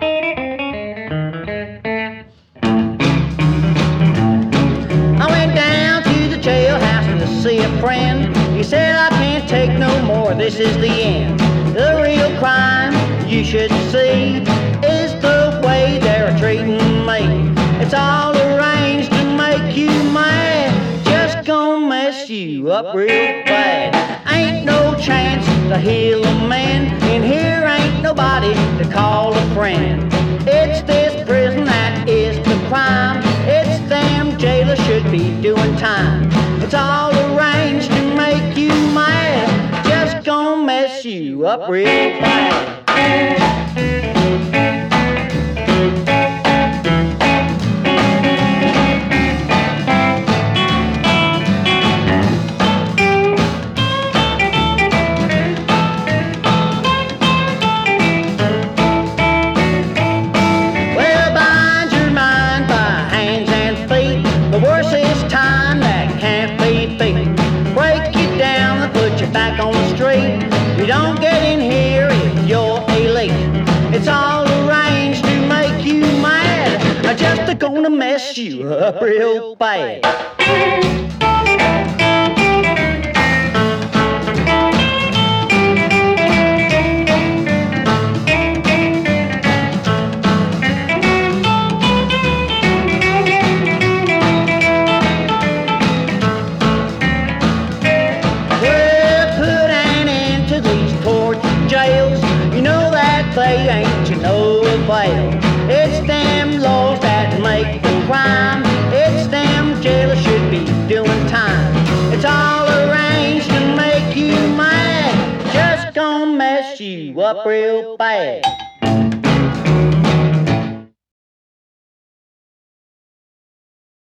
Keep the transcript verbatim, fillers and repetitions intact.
I went down to the jailhouse to see a friend. He said, I can't take no more, this is the end. The real crime you should see is the way they're treating me. It's all arranged to make you mad, just gonna mess you up real bad. Ain't no chance to heal a man, in here ain't nobody to call a friend. It's this prison that is the crime, it's them jailers should be doing time. It's all arranged to make you mad, just gonna mess you up real bad. Back on the street, you don't get in here if you're elite. It's all arranged to make you mad, just gonna mess you up real bad. They ain't to no avail. It's them laws that make the crime. It's them jailers should be doing time. It's all arranged to make you mad, just gonna mess you up real bad.